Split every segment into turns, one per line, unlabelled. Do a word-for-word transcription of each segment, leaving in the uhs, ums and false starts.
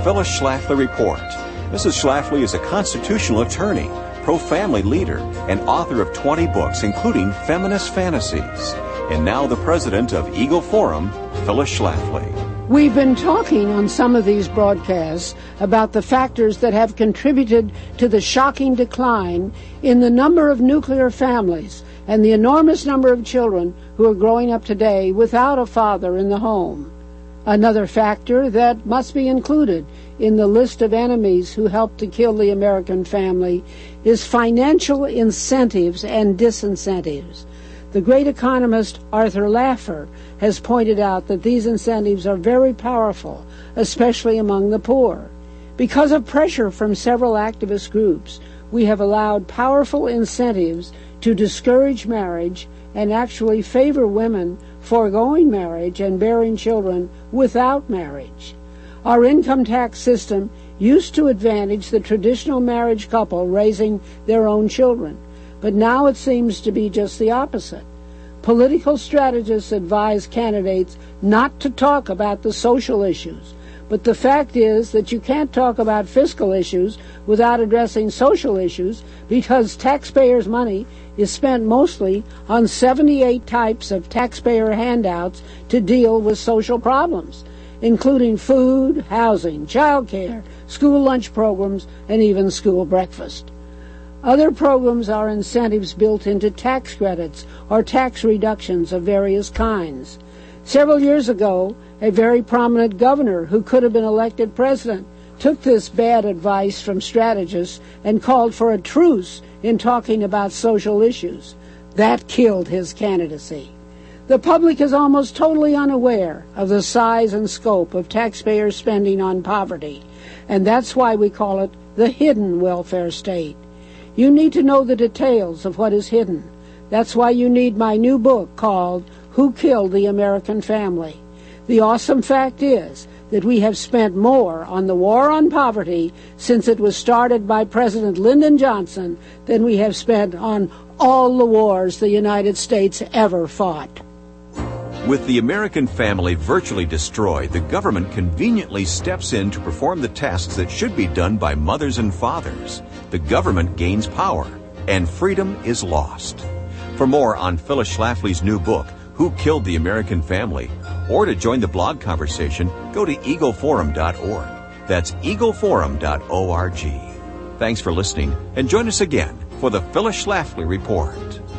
Phyllis Schlafly Report. Missus Schlafly is a constitutional attorney, pro-family leader, and author of twenty books, including Feminist Fantasies. And now the president of Eagle Forum, Phyllis Schlafly.
We've been talking on some of these broadcasts about the factors that have contributed to the shocking decline in the number of nuclear families and the enormous number of children who are growing up today without a father in the home. Another factor that must be included in the list of enemies who helped to kill the American family is financial incentives and disincentives. The great economist Arthur Laffer has pointed out that these incentives are very powerful, especially among the poor. Because of pressure from several activist groups, we have allowed powerful incentives to discourage marriage and actually favor women foregoing marriage and bearing children without marriage. Our income tax system used to advantage the traditional marriage couple raising their own children, but now it seems to be just the opposite. Political strategists advise candidates not to talk about the social issues, but the fact is that you can't talk about fiscal issues without addressing social issues, because taxpayers' money is spent mostly on seventy-eight types of taxpayer handouts to deal with social problems, including food, housing, child care, school lunch programs, and even school breakfast. Other programs are incentives built into tax credits or tax reductions of various kinds. Several years ago, a very prominent governor who could have been elected president took this bad advice from strategists and called for a truce in talking about social issues. That killed his candidacy. The public is almost totally unaware of the size and scope of taxpayer spending on poverty, and that's why we call it the hidden welfare state. You need to know the details of what is hidden. That's why you need my new book called Who Killed the American Family? The awesome fact is that we have spent more on the war on poverty since it was started by President Lyndon Johnson than we have spent on all the wars the United States ever fought.
With the American family virtually destroyed, the government conveniently steps in to perform the tasks that should be done by mothers and fathers. The government gains power, and freedom is lost. For more on Phyllis Schlafly's new book, Who Killed the American Family, or to join the blog conversation, go to eagle forum dot org. That's eagle forum dot org. Thanks for listening, and join us again for the Phyllis Schlafly Report.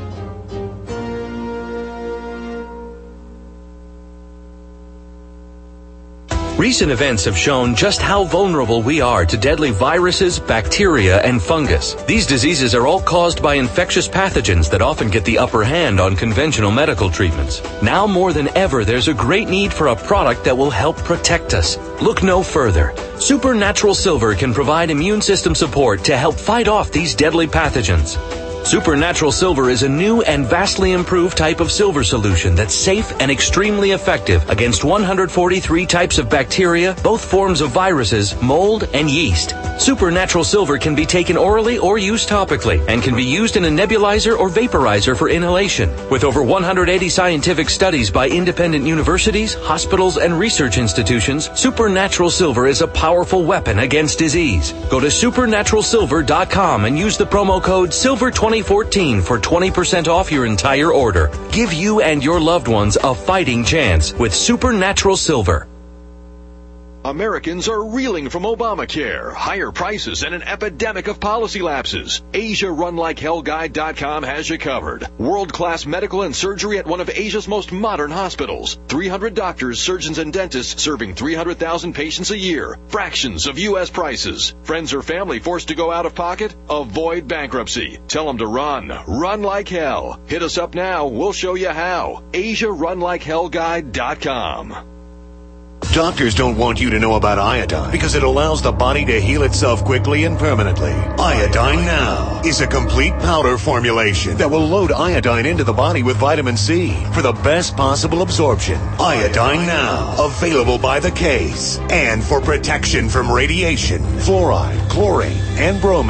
Recent events have shown just how vulnerable we are to deadly viruses, bacteria, and fungus. These diseases are all caused by infectious pathogens that often get the upper hand on conventional medical treatments. Now more than ever, there's a great need for a product that will help protect us. Look no further. Supernatural Silver can provide immune system support to help fight off these deadly pathogens. Supernatural Silver is a new and vastly improved type of silver solution that's safe and extremely effective against one hundred forty-three types of bacteria, both forms of viruses, mold, and yeast. Supernatural Silver can be taken orally or used topically and can be used in a nebulizer or vaporizer for inhalation. With over one hundred eighty scientific studies by independent universities, hospitals, and research institutions, Supernatural Silver is a powerful weapon against disease. Go to supernatural silver dot com and use the promo code silver twenty fourteen for twenty percent off your entire order. Give you and your loved ones a fighting chance with Supernatural Silver.
Americans are reeling from Obamacare, higher prices, and an epidemic of policy lapses. Asia Run Like Hell Guide dot com has you covered. World-class medical and surgery at one of Asia's most modern hospitals. three hundred doctors, surgeons, and dentists serving three hundred thousand patients a year. Fractions of U S prices. Friends or family forced to go out of pocket? Avoid bankruptcy. Tell them to run. Run like hell. Hit us up now. We'll show you how. Asia Run Like Hell Guide dot com.
Doctors don't want you to know about iodine because it allows the body to heal itself quickly and permanently. Iodine Now is a complete powder formulation that will load iodine into the body with vitamin C for the best possible absorption. Iodine Now, available by the case. And for protection from radiation, fluoride, chlorine, and bromine.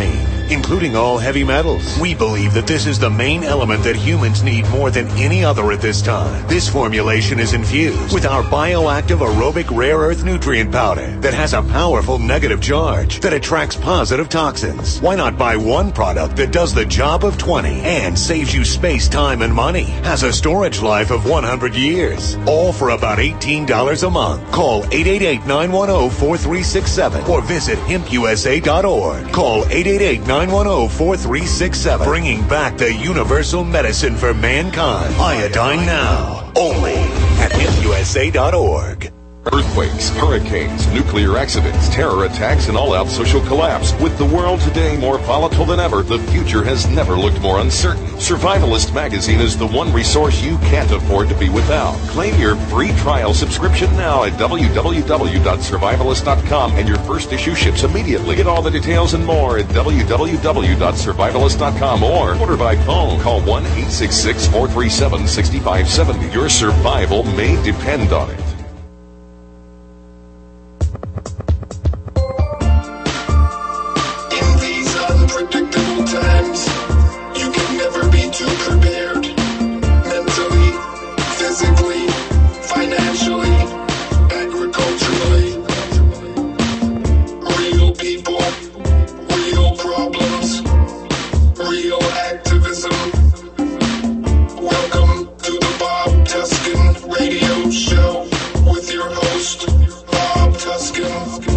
including all heavy metals. We believe that this is the main element that humans need more than any other at this time. This formulation is infused with our bioactive aerobic rare earth nutrient powder that has a powerful negative charge that attracts positive toxins. Why not buy one product that does the job of twenty and saves you space, time, and money? Has a storage life of one hundred years. All for about eighteen dollars a month. Call eight eight eight, nine one zero, four three six seven or visit hemp u s a dot org. Call eight eight eight, nine one zero, four three six seven. Bringing back the universal medicine for mankind. Iodine Now. Only at hemp u s a dot org.
Earthquakes, hurricanes, nuclear accidents, terror attacks, and all-out social collapse. With the world today more volatile than ever, the future has never looked more uncertain. Survivalist Magazine is the one resource you can't afford to be without. Claim your free trial subscription now at w w w dot survivalist dot com, and your first issue ships immediately. Get all the details and more at w w w dot survivalist dot com or order by phone. Call one eight six six, four three seven, six five seven zero. Your survival may depend on it.
Unpredictable times, you can never be too prepared. Mentally, physically, financially, agriculturally. Real people, real problems, real activism. Welcome to the Bob Tuskin Radio Show with your host, Bob Tuskin.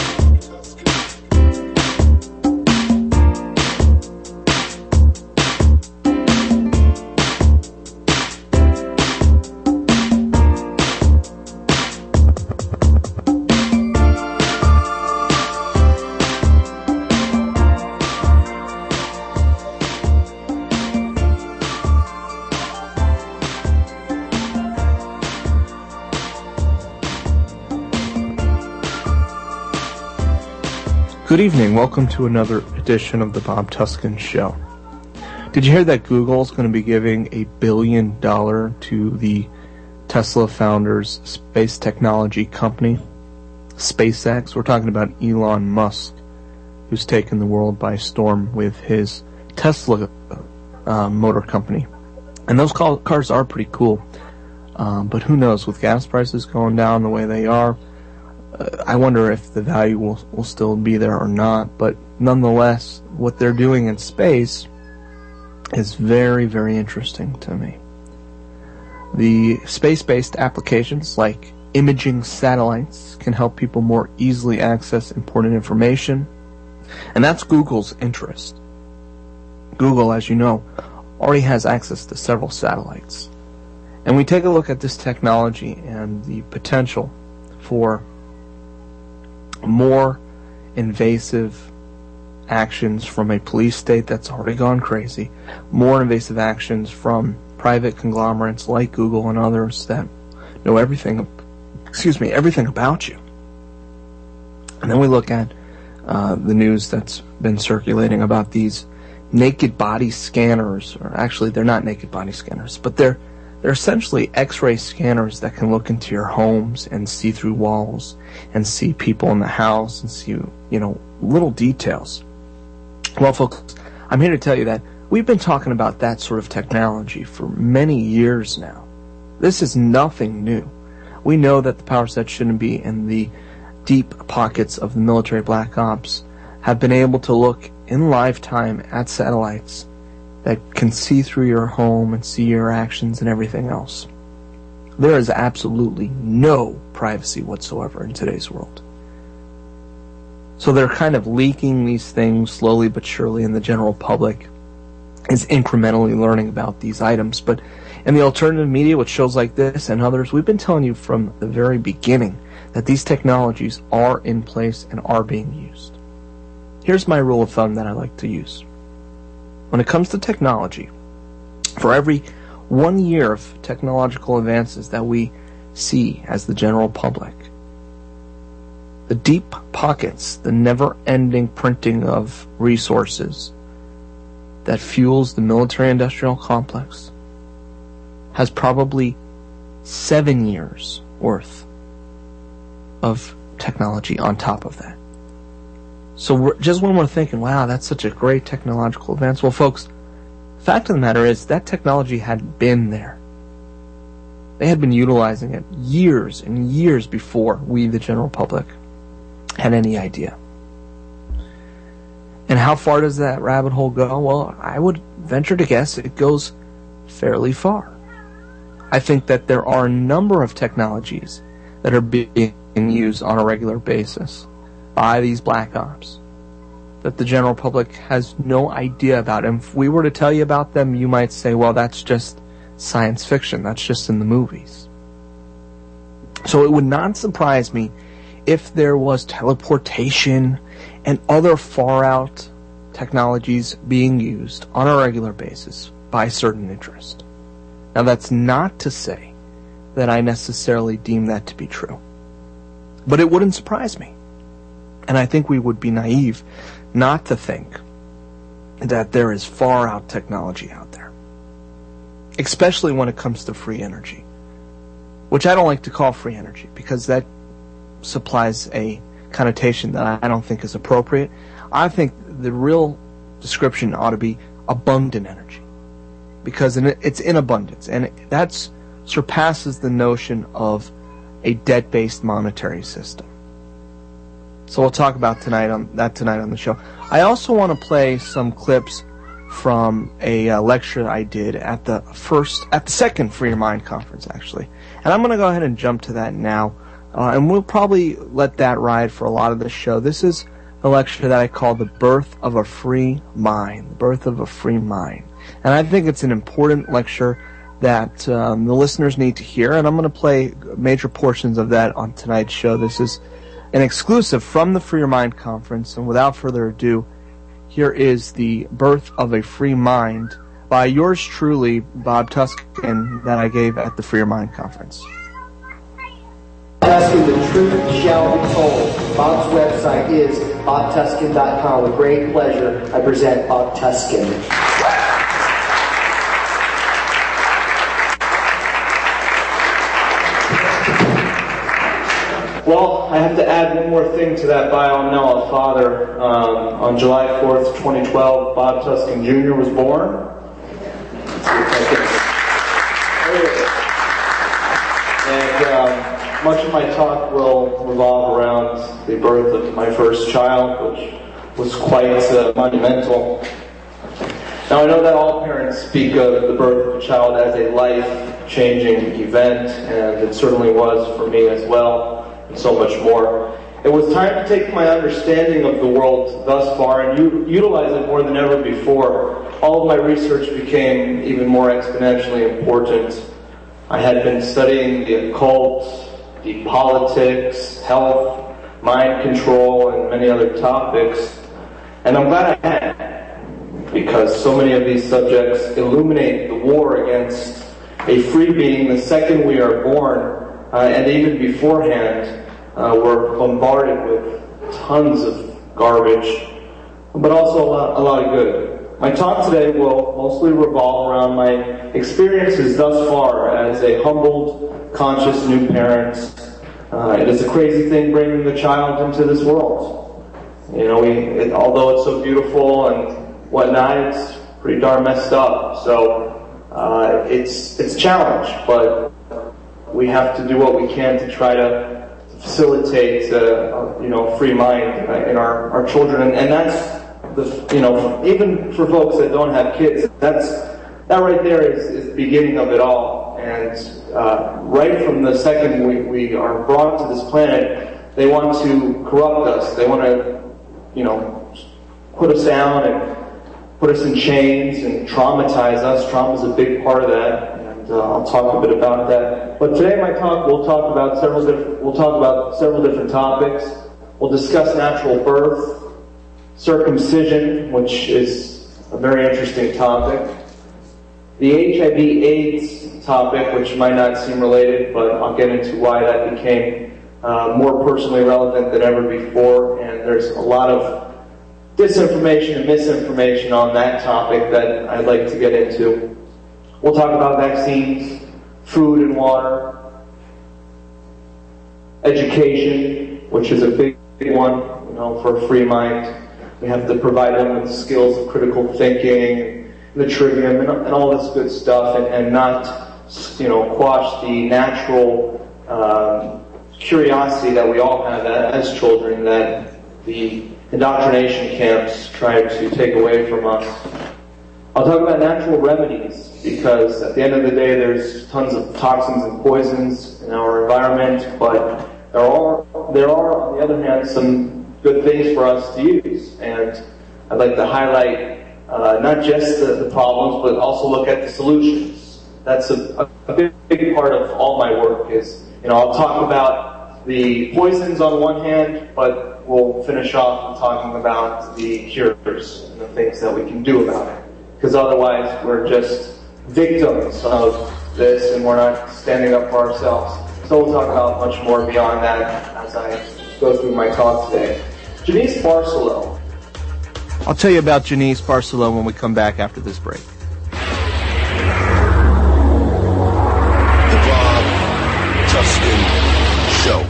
Good evening. Welcome to another edition of the Bob Tuskin Show. Did you hear that Google is going to be giving a billion dollar to the Tesla founder's space technology company, SpaceX? We're talking about Elon Musk, who's taken the world by storm with his Tesla uh, motor company. And those cars are pretty cool. Um, but who knows, with gas prices going down the way they are, uh, I wonder if the value will, will still be there or not. But nonetheless, what they're doing in space is very, very interesting to me. The space-based applications like imaging satellites can help people more easily access important information, and that's Google's interest. Google, as you know, already has access to several satellites. And we take a look at this technology and the potential for more invasive actions from a police state that's already gone crazy, more invasive actions from private conglomerates like Google and others that know everything, excuse me, everything about you. And then we look at uh, the news that's been circulating about these naked body scanners, or actually they're not naked body scanners, but they're they're essentially X-ray scanners that can look into your homes and see through walls and see people in the house and see, you know, little details. Well, folks, I'm here to tell you that we've been talking about that sort of technology for many years now. This is nothing new. We know that the power sets shouldn't be in the deep pockets of the military black ops have been able to look in lifetime at satellites that can see through your home and see your actions and everything else. There is absolutely no privacy whatsoever in today's world. So they're kind of leaking these things slowly but surely, and the general public is incrementally learning about these items. But in the alternative media, with shows like this and others, we've been telling you from the very beginning that these technologies are in place and are being used. Here's my rule of thumb that I like to use. When it comes to technology, for every one year of technological advances that we see as the general public, the deep pockets, the never-ending printing of resources that fuels the military-industrial complex has probably seven years worth of technology on top of that. So we're, just when we're thinking, wow, that's such a great technological advance, well, folks, the fact of the matter is that technology had been there. They had been utilizing it years and years before we, the general public, had any idea. And how far does that rabbit hole go? Well, I would venture to guess it goes fairly far. I think that there are a number of technologies that are being used on a regular basis by these black ops that the general public has no idea about. And if we were to tell you about them, you might say, well, that's just science fiction. That's just in the movies. So it would not surprise me if there was teleportation and other far-out technologies being used on a regular basis by certain interests. Now, that's not to say that I necessarily deem that to be true. But it wouldn't surprise me. And I think we would be naive not to think that there is far-out technology out there. Especially when it comes to free energy. Which I don't like to call free energy, because that supplies a connotation that I don't think is appropriate. I think the real description ought to be abundant energy, because it's in abundance, and that surpasses the notion of a debt-based monetary system. So we'll talk about tonight on that tonight on the show. I also want to play some clips from a uh, lecture I did at the first, at the second Free Your Mind conference, actually, and I'm going to go ahead and jump to that now. Uh, and we'll probably let that ride for a lot of the show. This is a lecture that I call The Birth of a Free Mind. The Birth of a Free Mind. And I think it's an important lecture that um, the listeners need to hear, and I'm going to play major portions of that on tonight's show. This is an exclusive from the Free Your Mind conference, and without further ado, here is The Birth of a Free Mind by yours truly, Bob Tuskin, that I gave at the Free Your Mind conference.
Tuskin, the truth shall be told. Bob's website is bob tuskin dot com. With great pleasure, I present Bob Tuskin. Well, I have to add one more thing to that bio. I'm now a father. Um, on July fourth, twenty twelve, Bob Tuskin Junior was born. And um, much of my talk will revolve around the birth of my first child, which was quite uh, monumental. Now, I know that all parents speak of the birth of a child as a life-changing event, and it certainly was for me as well, and so much more. It was time to take my understanding of the world thus far and u- utilize it more than ever before. All of my research became even more exponentially important. I had been studying the occult, the politics, health, mind control, and many other topics. And I'm glad I had, because so many of these subjects illuminate the war against a free being the second we are born, uh, and even beforehand, uh, we're bombarded with tons of garbage, but also a lot, a lot of good. My talk today will mostly revolve around my experiences thus far as a humbled, conscious new parent. Uh, it is a crazy thing bringing the child into this world. You know, we, it, although it's so beautiful and whatnot, it's pretty darn messed up. So uh, it's it's a challenge, but we have to do what we can to try to facilitate, uh, you know, free mind in our, our children, and, and that's the, you know, even for folks that don't have kids, that's that right there is, is the beginning of it all. And uh, right from the second we, we are brought to this planet, they want to corrupt us. They want to, you know, put us down and put us in chains and traumatize us. Trauma is a big part of that, and uh, I'll talk a bit about that. But today, in my talk, we'll talk about several different. We'll talk about several different topics. We'll discuss natural birth, circumcision, which is a very interesting topic. The H I V AIDS topic, which might not seem related, but I'll get into why that became uh, more personally relevant than ever before. And there's a lot of disinformation and misinformation on that topic that I'd like to get into. We'll talk about vaccines, food and water, education, which is a big, big one. You know, for a free mind, we have to provide them with skills of critical thinking, the trivium, and, and all this good stuff, and, and not, you know, quash the natural um, curiosity that we all have as children that the indoctrination camps try to take away from us. I'll talk about natural remedies, because at the end of the day, there's tons of toxins and poisons in our environment, but there are, there are, on the other hand, some good things for us to use. And I'd like to highlight uh, not just the, the problems, but also look at the solutions. That's a, a big, big part of all my work is, you know, I'll talk about the poisons on one hand, but we'll finish off with talking about the cures and the things that we can do about it. Because otherwise, we're just victims of this, and we're not standing up for ourselves. So we'll talk about much more beyond that as I go through my talk today. Janice Barcelo.
I'll tell you about Janice Barcelo when we come back after this break.
The Bob Tuskin Show.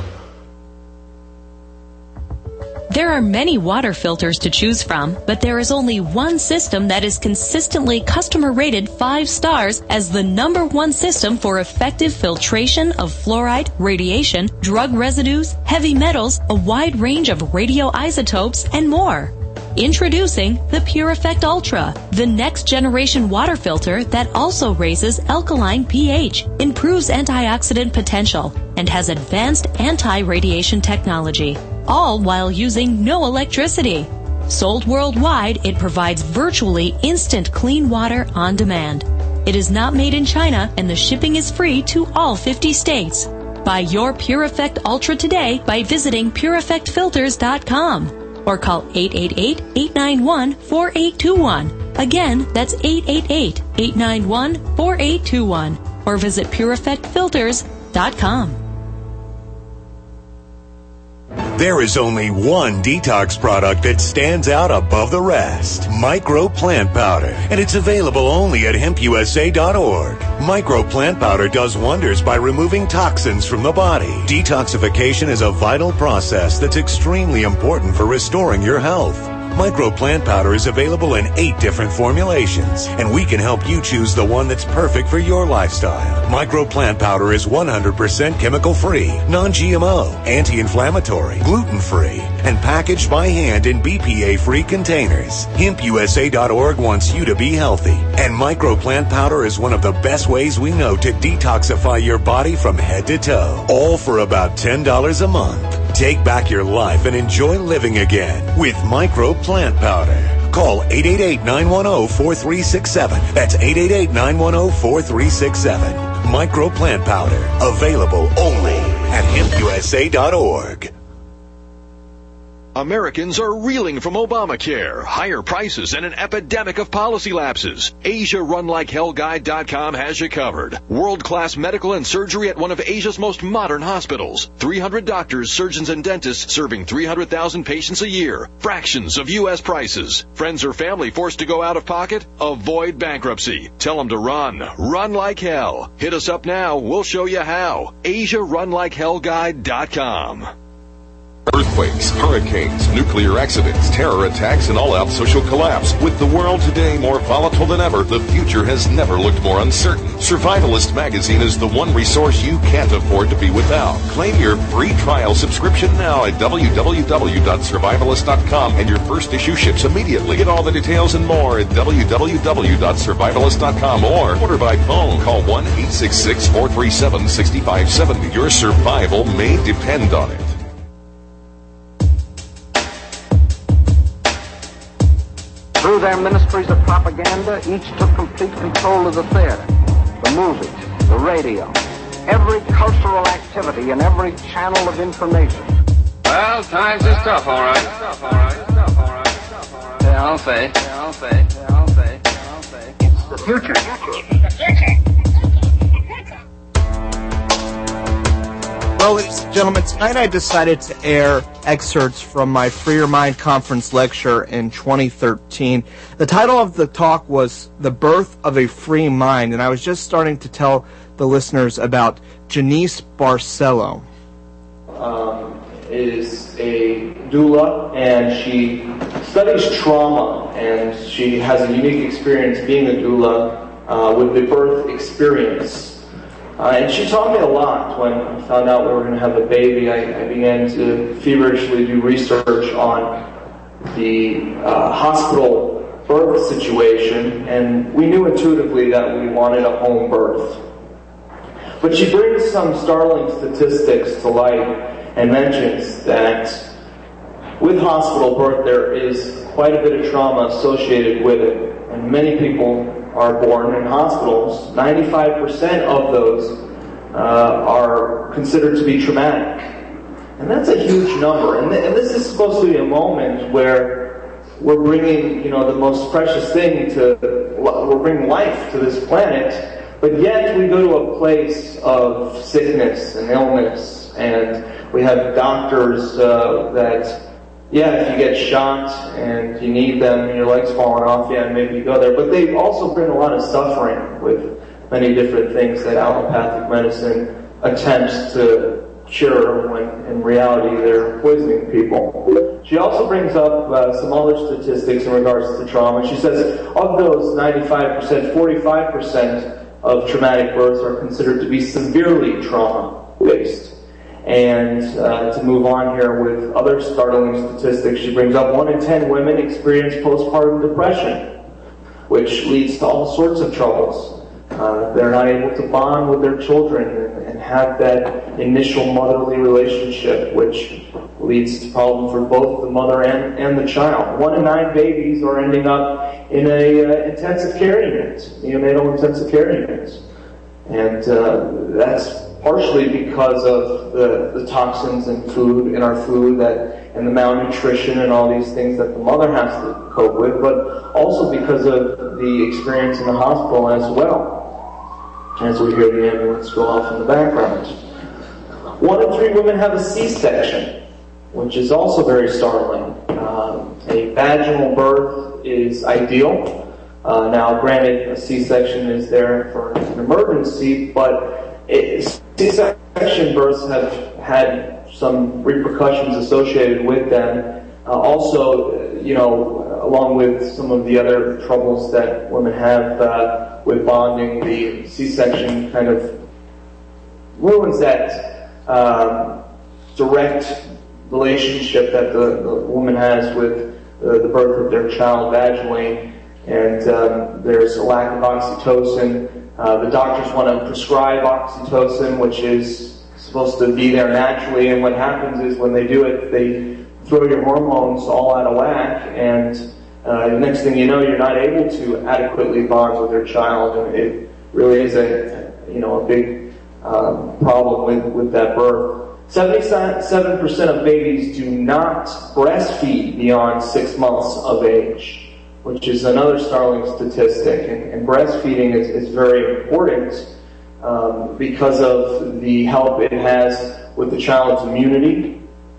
There are many water filters to choose from, but there is only one system that is consistently customer rated five stars as the number one system for effective filtration of fluoride, radiation, drug residues, heavy metals, a wide range of radioisotopes, and more. Introducing the Pure Effect Ultra, the next generation water filter that also raises alkaline pH, improves antioxidant potential, and has advanced anti-radiation technology, all while using no electricity. Sold worldwide, it provides virtually instant clean water on demand. It is not made in China, and the shipping is free to all fifty states. Buy your Pure Effect Ultra today by visiting pure effect filters dot com. Or call eight eight eight, eight nine one, four eight two one. Again, that's eight eight eight, eight nine one, four eight two one. Or visit pure effect filters dot com.
There is only one detox product that stands out above the rest. Micro Plant Powder. And it's available only at hemp u s a dot org. Micro Plant Powder does wonders by removing toxins from the body. Detoxification is a vital process that's extremely important for restoring your health. Micro Plant Powder is available in eight different formulations, and we can help you choose the one that's perfect for your lifestyle. Micro Plant Powder is one hundred percent chemical-free, non G M O, anti-inflammatory, gluten-free, and packaged by hand in B P A-free containers. hemp u s a dot org wants you to be healthy, and Micro Plant Powder is one of the best ways we know to detoxify your body from head to toe, all for about ten dollars a month. Take back your life and enjoy living again with Micro Plant Powder. Call eight eight eight, nine one zero, four three six seven. That's eight eight eight, nine one zero, four three six seven. Micro Plant Powder. Available only at hemp u s a dot org.
Americans are reeling from Obamacare, higher prices, and an epidemic of policy lapses. Asia Run Like Hell Guide dot com has you covered. World-class medical and surgery at one of Asia's most modern hospitals. three hundred doctors, surgeons, and dentists serving three hundred thousand patients a year. Fractions of U S prices. Friends or family forced to go out of pocket? Avoid bankruptcy. Tell them to run. Run like hell. Hit us up now. We'll show you how. Asia Run Like Hell Guide dot com.
Earthquakes, hurricanes, nuclear accidents, terror attacks, and all-out social collapse. With the world today more volatile than ever, the future has never looked more uncertain. Survivalist Magazine is the one resource you can't afford to be without. Claim your free trial subscription now at w w w dot survivalist dot com, and your first issue ships immediately. Get all the details and more at w w w dot survivalist dot com or order by phone. Call one eight six six, four three seven, six five seven zero. Your survival may depend on it.
Through their ministries of propaganda, each took complete control of the theater, the movies, the radio, every cultural activity and every channel of information.
Well, times is tough, all right. Tough, all right. Tough, all right. Tough, all right. Yeah, I'll say. Yeah, I'll say. Yeah, I'll say. Yeah, I'll say.
It's the future. The future.
Well, ladies and gentlemen, tonight I decided to air excerpts from my Free Your Mind conference lecture in twenty thirteen. The title of the talk was The Birth of a Free Mind, and I was just starting to tell the listeners about Janice Barcelo.
Um, is a doula, and she studies trauma, and she has a unique experience being a doula uh, with the birth experience. Uh, and she taught me a lot. When I found out we were going to have a baby, I, I began to feverishly do research on the uh, hospital birth situation, and we knew intuitively that we wanted a home birth. But she brings some startling statistics to light and mentions that with hospital birth there is quite a bit of trauma associated with it, and many people are born in hospitals. ninety-five percent of those uh, are considered to be traumatic. And that's a huge number. And, th- and this is supposed to be a moment where we're bringing, you know, the most precious thing to, we're bringing life to this planet, but yet we go to a place of sickness and illness, and we have doctors uh, that, yeah, if you get shot and you need them and your leg's falling off, yeah, maybe you go there. But they also bring a lot of suffering with many different things that allopathic medicine attempts to cure when in reality they're poisoning people. She also brings up uh, some other statistics in regards to trauma. She says of those ninety-five percent, forty-five percent of traumatic births are considered to be severely trauma-based. And uh, to move on here with other startling statistics, she brings up one in ten women experience postpartum depression, which leads to all sorts of troubles. Uh, they're not able to bond with their children and, and have that initial motherly relationship, which leads to problems for both the mother and, and the child. One in nine babies are ending up in a uh, intensive care unit, neonatal intensive care units. And uh, that's partially because of the, the toxins in food, in our food, that and the malnutrition and all these things that the mother has to cope with, but also because of the experience in the hospital as well, as we hear the ambulance go off in the background. One in three women have a C-section, which is also very startling. Um, a vaginal birth is ideal. Uh, now, granted, a C-section is there for an emergency, but it, C-section births have had some repercussions associated with them. Uh, also, you know, along with some of the other troubles that women have uh, with bonding, the C-section kind of ruins that um, direct relationship that the, the woman has with uh, the birth of their child vaginally, and um, there's a lack of oxytocin. Uh, the doctors want to prescribe oxytocin, which is supposed to be there naturally, and what happens is when they do it, they throw your hormones all out of whack, and uh, the next thing you know, you're not able to adequately bond with your child, and it really is a, you know, a big um, problem with, with that birth. seventy-seven percent of babies do not breastfeed beyond six months of age, which is another startling statistic, and, and breastfeeding is, is very important um, because of the help it has with the child's immunity.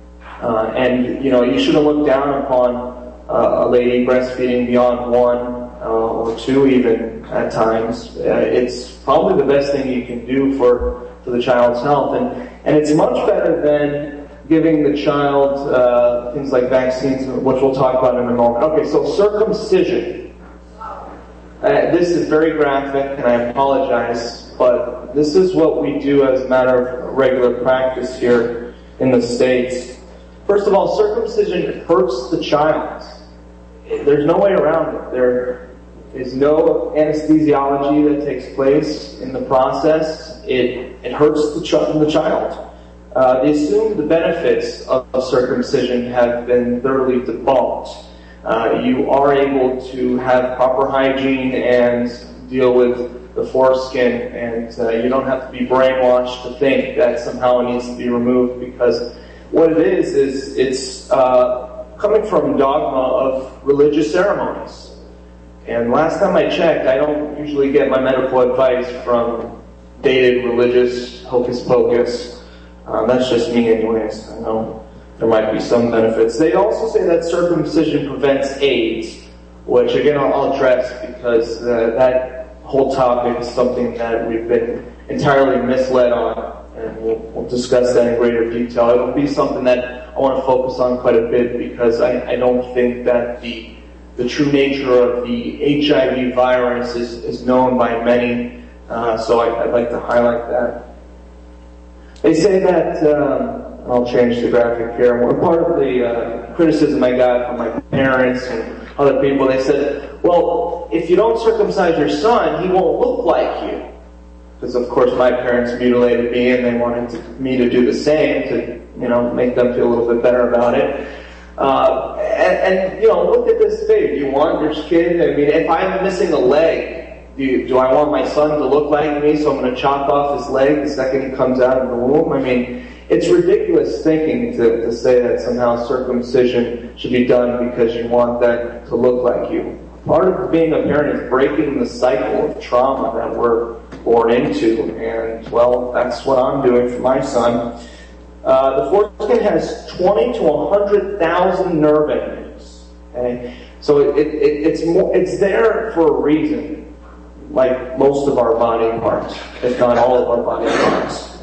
Uh, and, you know, you shouldn't look down upon uh, a lady breastfeeding beyond one uh, or two even at times. Uh, it's probably the best thing you can do for, for the child's health. And, and it's much better than giving the child uh, things like vaccines, which we'll talk about in a moment. Okay, so circumcision. Uh, this is very graphic, and I apologize, but this is what we do as a matter of regular practice here in the States. First of all, circumcision hurts the child. There's no way around it. There is no anesthesiology that takes place in the process. It, it hurts the, ch- the child. Uh, the assumed benefits of, of circumcision have been thoroughly debunked. Uh, you are able to have proper hygiene and deal with the foreskin, and uh, you don't have to be brainwashed to think that somehow it needs to be removed, because what it is, is it's uh, coming from dogma of religious ceremonies. And last time I checked, I don't usually get my medical advice from dated religious hocus pocus. Uh, that's just me anyways. I know there might be some benefits. They also say that circumcision prevents AIDS, which again I'll, I'll address because uh, that whole topic is something that we've been entirely misled on. and we'll, we'll discuss that in greater detail. It will be something that I want to focus on quite a bit because I, I don't think that the the true nature of the H I V virus is, is known by many, uh, so I, I'd like to highlight that. They say that, um, I'll change the graphic here, we're part of the uh, criticism I got from my parents and other people. They said, well, if you don't circumcise your son, he won't look like you. Because, of course, my parents mutilated me and they wanted to, me to do the same to, you know, make them feel a little bit better about it. Uh, and, and, you know, look at this baby. Do you want your kid? I mean, if I'm missing a leg, do, you, do I want my son to look like me, so I'm going to chop off his leg the second he comes out of the womb? I mean, it's ridiculous thinking to, to say that somehow circumcision should be done because you want that to look like you. Part of being a parent is breaking the cycle of trauma that we're born into, and, well, that's what I'm doing for my son. Uh, the foreskin has twenty to one hundred thousand nerve endings. Okay? So it, it, it's more, it's there for a reason, like most of our body parts, if not all of our body parts.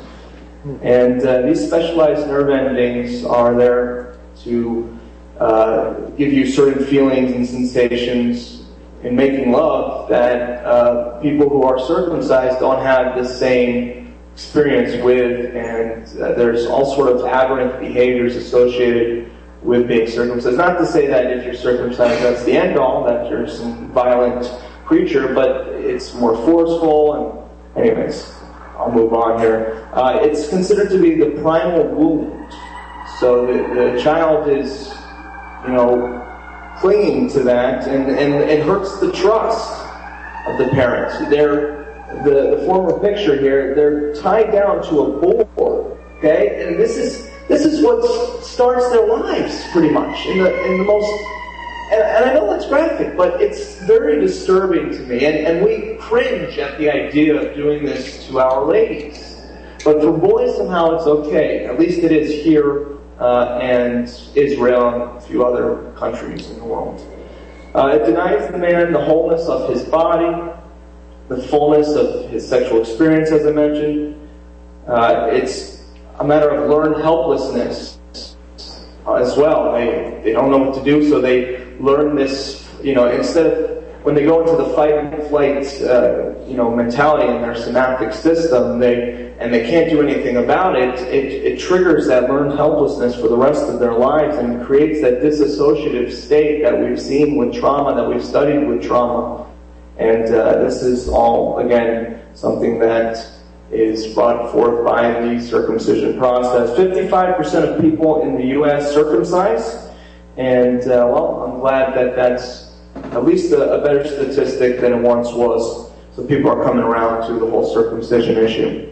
And uh, these specialized nerve endings are there to uh, give you certain feelings and sensations in making love that uh, people who are circumcised don't have the same experience with, and uh, there's all sort of aberrant behaviors associated with being circumcised. Not to say that if you're circumcised that's the end all, that you're some violent creature, but it's more forceful, and anyways, I'll move on here. Uh, it's considered to be the primal wound. So the, the child is, you know, clinging to that, and, and it hurts the trust of the parents. They're The, the former picture here, they're tied down to a board, okay? And this is this is what starts their lives, pretty much, in the in the most. And, and I know it's graphic, but it's very disturbing to me. And, and we cringe at the idea of doing this to our ladies. But for boys, somehow it's okay. At least it is here uh, and Israel and a few other countries in the world. Uh, it denies the man the wholeness of his body, the fullness of his sexual experience, as I mentioned. Uh, it's a matter of learned helplessness uh, as well. They they don't know what to do, so they learn this, you know, instead of, when they go into the fight and flight, uh, you know, mentality in their synaptic system, they and they can't do anything about it, it, it triggers that learned helplessness for the rest of their lives and creates that disassociative state that we've seen with trauma, that we've studied with trauma. And uh, this is all, again, something that is brought forth by the circumcision process. fifty-five percent of people in the U S circumcise, and, uh, well, I'm glad that that's at least a, a better statistic than it once was. So people are coming around to the whole circumcision issue.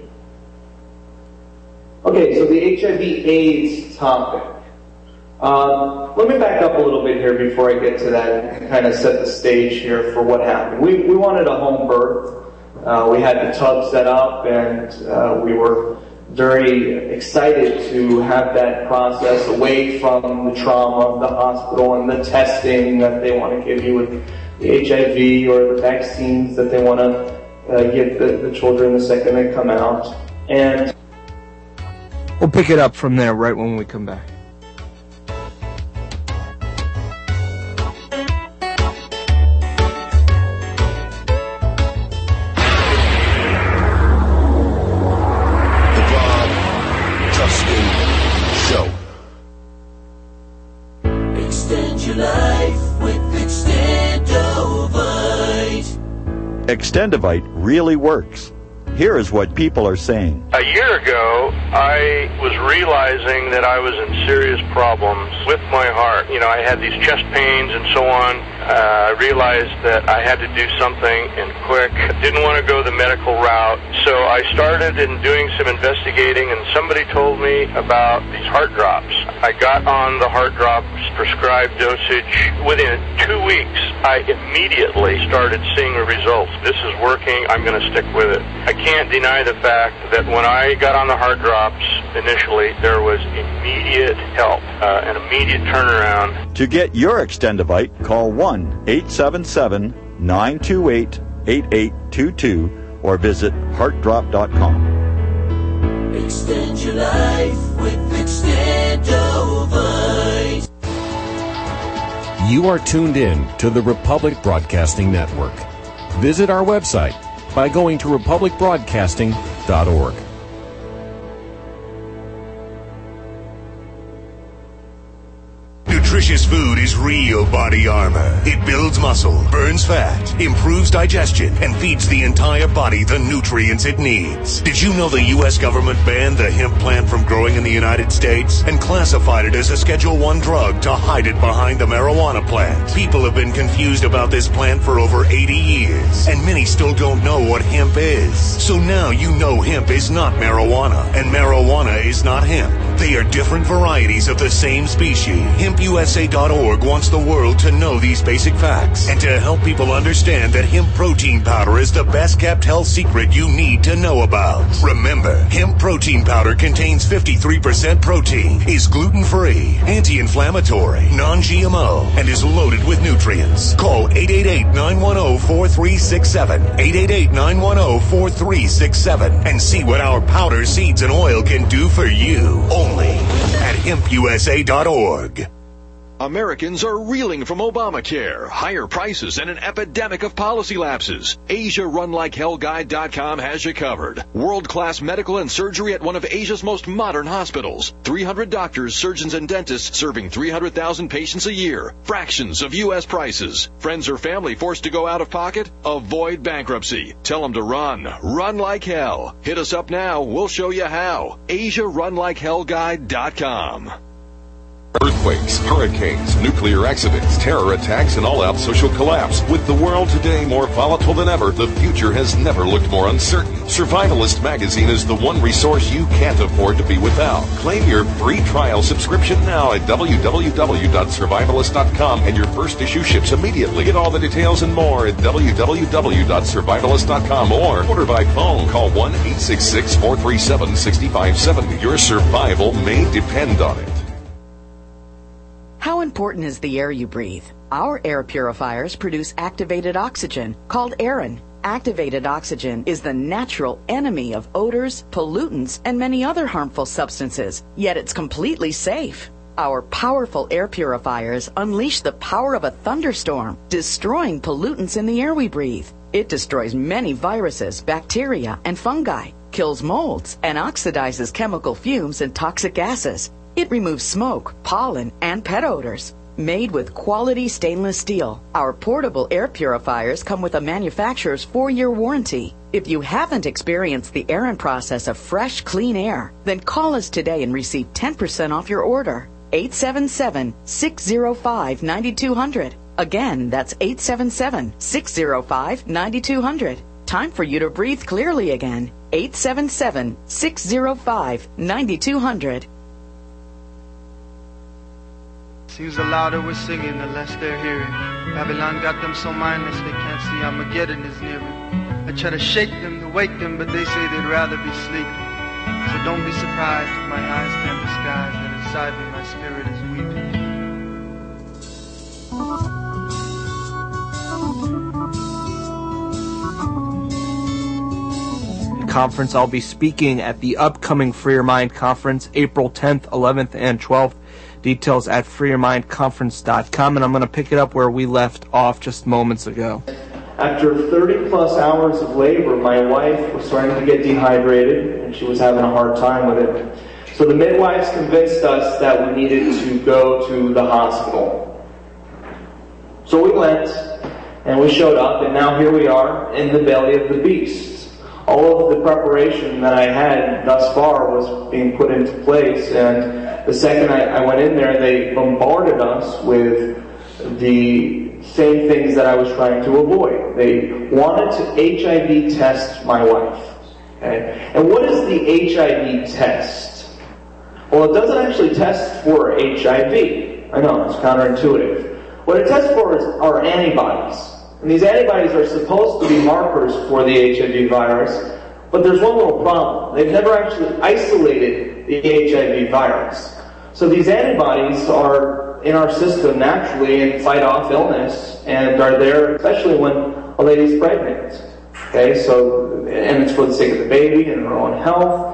Okay, so the H I V AIDS topic. Um, let me back up a little bit here before I get to that and kind of set the stage here for what happened. We we wanted a home birth. Uh, we had the tub set up, and uh, we were very excited to have that process away from the trauma of the hospital and the testing that they want to give you with the H I V or the vaccines that they want to uh, give the, the children the second they come out. And
we'll pick it up from there right when we come back.
Extendivite really works. Here is what people are saying.
A year ago, I was realizing that I was in serious problems with my heart. You know, I had these chest pains and so on. Uh, I realized that I had to do something and quick. I didn't want to go the medical route. So I started in doing some investigating, and somebody told me about these heart drops. I got on the heart drops prescribed dosage. Within two weeks, I immediately started seeing the results. This is working. I'm going to stick with it. I can't deny the fact that when I got on the heart drops initially, there was immediate help, uh, an immediate turnaround.
To get your Extendivite, call one eight seven seven, nine two eight, eight eight two two or visit heart drop dot com.
Extend your life with Extendovite.
You are tuned in to the Republic Broadcasting Network. Visit our website by going to republic broadcasting dot org.
Nutritious food is real body armor. It builds muscle, burns fat, improves digestion, and feeds the entire body the nutrients it needs. Did you know the U S government banned the hemp plant from growing in the United States and classified it as a Schedule one drug to hide it behind the marijuana plant? People have been confused about this plant for over eighty years, and many still don't know what hemp is. So now you know hemp is not marijuana, and marijuana is not hemp. They are different varieties of the same species. hemp U S A dot org wants the world to know these basic facts and to help people understand that hemp protein powder is the best kept health secret you need to know about. Remember, hemp protein powder contains fifty-three percent protein, is gluten-free, anti-inflammatory, non-G M O, and is loaded with nutrients. Call eight eight eight, nine one zero, four three six seven, eight eight eight, nine one zero, four three six seven, and see what our powder, seeds, and oil can do for you. Only at hemp U S A dot org.
Americans are reeling from Obamacare, higher prices, and an epidemic of policy lapses. Asia Run Like Hell Guide dot com has you covered. World-class medical and surgery at one of Asia's most modern hospitals. three hundred doctors, surgeons, and dentists serving three hundred thousand patients a year. Fractions of U S prices. Friends or family forced to go out of pocket? Avoid bankruptcy. Tell them to run. Run like hell. Hit us up now. We'll show you how. Asia Run Like Hell Guide dot com.
Earthquakes, hurricanes, nuclear accidents, terror attacks, and all-out social collapse. With the world today more volatile than ever, the future has never looked more uncertain. Survivalist Magazine is the one resource you can't afford to be without. Claim your free trial subscription now at w w w dot survivalist dot com, and your first issue ships immediately. Get all the details and more at w w w dot survivalist dot com or order by phone. Call one eight six six, four three seven, six five seven zero. Your survival may depend on it.
How important is the air you breathe? Our air purifiers produce activated oxygen, called Aerin. Activated oxygen is the natural enemy of odors, pollutants, and many other harmful substances, yet it's completely safe. Our powerful air purifiers unleash the power of a thunderstorm, destroying pollutants in the air we breathe. It destroys many viruses, bacteria, and fungi, kills molds, and oxidizes chemical fumes and toxic gases. It removes smoke, pollen, and pet odors. Made with quality stainless steel, our portable air purifiers come with a manufacturer's four-year warranty. If you haven't experienced the Aerin process of fresh, clean air, then call us today and receive ten percent off your order. eight seven seven, six zero five, nine two zero zero. Again, that's eight seven seven, six zero five, nine two zero zero. Time for you to breathe clearly again. eight seven seven, six zero five, nine two zero zero.
Seems the louder we're singing, the less they're hearing. Babylon got them so mindless they can't see Armageddon is nearing. I try to shake them, to wake them, but they say they'd rather be asleep. So don't be surprised if my eyes can't disguise that inside me my spirit is weeping.
Conference, I'll be speaking at the upcoming Free Your Mind Conference, April tenth, eleventh, and twelfth. Details at free your mind conference dot com, and I'm going to pick it up where we left off just moments ago.
After thirty plus hours of labor, my wife was starting to get dehydrated, and she was having a hard time with it. So the midwives convinced us that we needed to go to the hospital. So we went, and we showed up, and now here we are in the belly of the beast. All of the preparation that I had thus far was being put into place, and the second I, I went in there, they bombarded us with the same things that I was trying to avoid. They wanted to H I V test my wife. Okay? And what is the H I V test? Well, it doesn't actually test for H I V. I know, it's counterintuitive. What it tests for is, are antibodies. And these antibodies are supposed to be markers for the H I V virus, but there's one little problem. They've never actually isolated the H I V virus. So these antibodies are in our system naturally and fight off illness and are there especially when a lady's pregnant. Okay, so, and it's for the sake of the baby and her own health.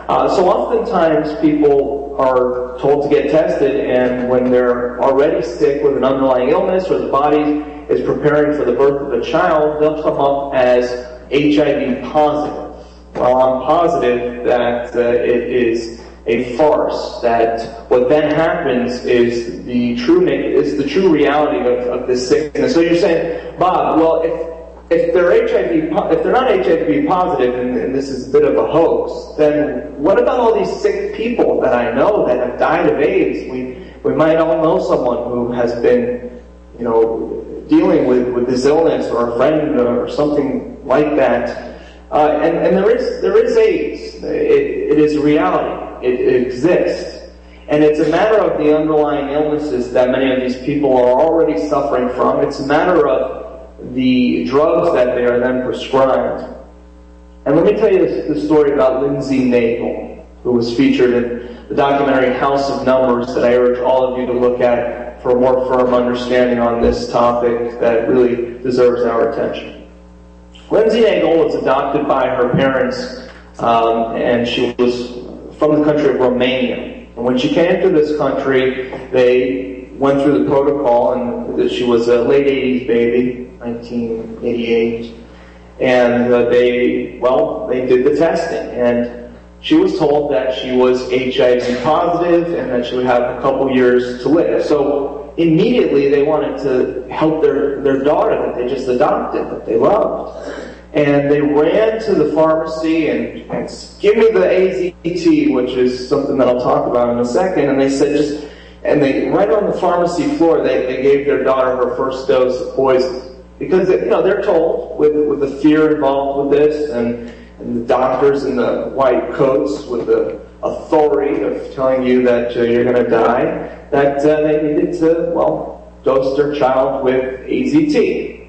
Uh, so oftentimes people are told to get tested, and when they're already sick with an underlying illness or the body is preparing for the birth of a child, they'll come up as H I V positive. Well, I'm positive that uh, it is a farce, that what then happens is the true is the true reality of, of this sickness. So you're saying, Bob, well, if if they're H I V, if they're not H I V positive, and, and this is a bit of a hoax, then what about all these sick people that I know that have died of AIDS? We we might all know someone who has been, you know, dealing with, with this illness, or a friend or something like that. Uh, and, and there is there is AIDS. It, it is a reality. It, it exists. And it's a matter of the underlying illnesses that many of these people are already suffering from. It's a matter of the drugs that they are then prescribed. And let me tell you the story about Lindsay Naegle, who was featured in the documentary House of Numbers, that I urge all of you to look at for a more firm understanding on this topic that really deserves our attention. Lindsay Naegle was adopted by her parents, um, and she was from the country of Romania. And when she came to this country, they went through the protocol, and she was a late eighties baby, nineteen eighty-eight, and uh, they, well, they did the testing, and she was told that she was H I V positive and that she would have a couple years to live. So immediately they wanted to help their, their daughter that they just adopted, that they loved. And they ran to the pharmacy and, and give me the A Z T, which is something that I'll talk about in a second, and they said just, and they, right on the pharmacy floor, they, they gave their daughter her first dose of poison. Because, you know, they're told, with, with the fear involved with this, and, and the doctors in the white coats with the authority of telling you that uh, you're going to die, that uh, they needed to, well, dose their child with A Z T.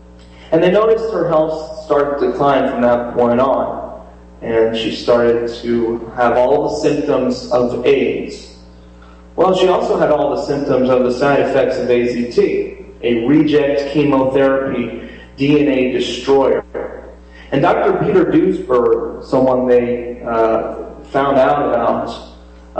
And they noticed her health started to decline from that point on. And she started to have all the symptoms of AIDS. Well, she also had all the symptoms of the side effects of A Z T, a reject chemotherapy D N A destroyer. And Doctor Peter Duesberg, someone they uh, found out about,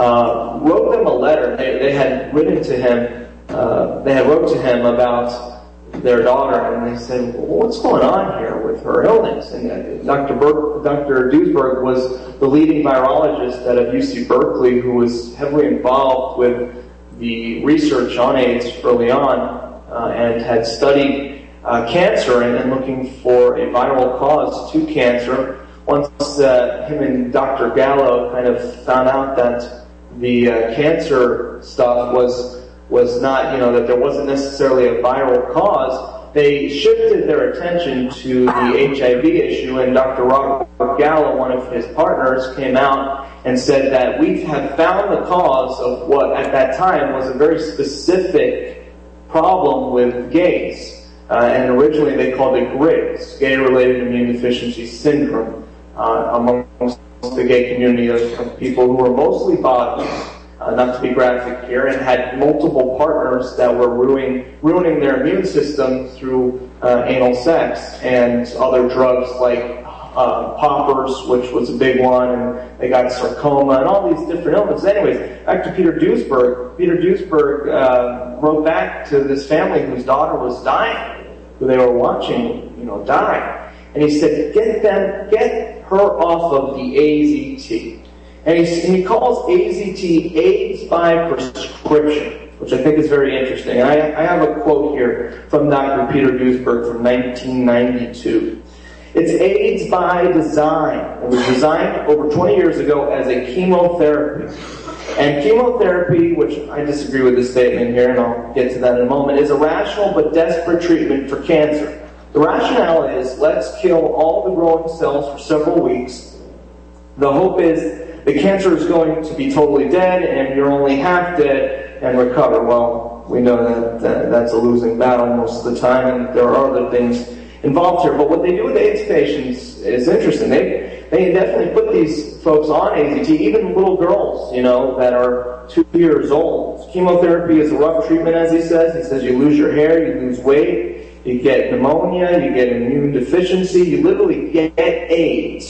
uh, wrote them a letter. They, they had written to him, uh, they had wrote to him about their daughter, and they said, well, what's going on here with her illness? And uh, Doctor Ber- Doctor Duesberg was the leading virologist out of U C Berkeley, who was heavily involved with the research on AIDS early on, uh, and had studied uh, cancer and, and looking for a viral cause to cancer. Once uh, him and Doctor Gallo kind of found out that the uh, cancer stuff was was not, you know, that there wasn't necessarily a viral cause, they shifted their attention to the H I V issue, and Doctor Robert Gallo, one of his partners, came out and said that we have found the cause of what at that time was a very specific problem with gays. Uh, and originally they called it GRIDS, Gay-Related Immune Deficiency Syndrome, uh, amongst the gay community of, of people who were mostly bodies. Uh, not to be graphic here, and had multiple partners that were ruining, ruining their immune system through uh, anal sex and other drugs like uh, poppers, which was a big one, and they got sarcoma and all these different illnesses. Anyways, Doctor Peter Duesberg, Peter Duesberg uh, wrote back to this family whose daughter was dying, who they were watching, you know, die, and he said, "Get them, get her off of the A Z T." And he, he calls A Z T AIDS by prescription, which I think is very interesting. And I, I have a quote here from Doctor Peter Duesberg from nineteen ninety-two. It's AIDS by design. It was designed over twenty years ago as a chemotherapy. And chemotherapy, which I disagree with this statement here, and I'll get to that in a moment, is a rational but desperate treatment for cancer. The rationale is, let's kill all the growing cells for several weeks. The hope is the cancer is going to be totally dead, and you're only half dead and recover. Well, we know that, that that's a losing battle most of the time, and there are other things involved here. But what they do with AIDS patients is interesting. They they definitely put these folks on A Z T, even little girls, you know, that are two years old. Chemotherapy is a rough treatment, as he says. He says you lose your hair, you lose weight, you get pneumonia, you get immune deficiency, you literally get AIDS.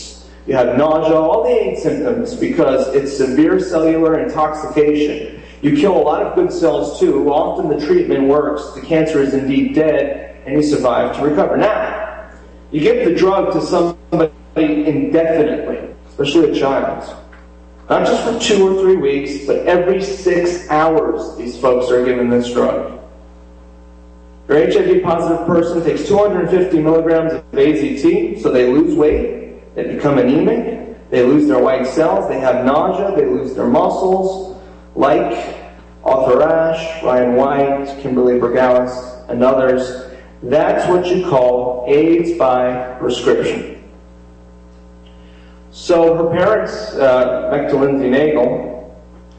You have nausea, all the AIDS symptoms, because it's severe cellular intoxication. You kill a lot of good cells too. Often the treatment works, the cancer is indeed dead, and you survive to recover. Now, you give the drug to somebody indefinitely, especially a child. Not just for two or three weeks, but every six hours these folks are given this drug. Your H I V positive person takes two hundred fifty milligrams of A Z T, so they lose weight, they become anemic, they lose their white cells, they have nausea, they lose their muscles, like Arthur Ashe, Ryan White, Kimberly Bergalis, and others. That's what you call AIDS by prescription. So her parents, uh, back to Lindsay Nagel,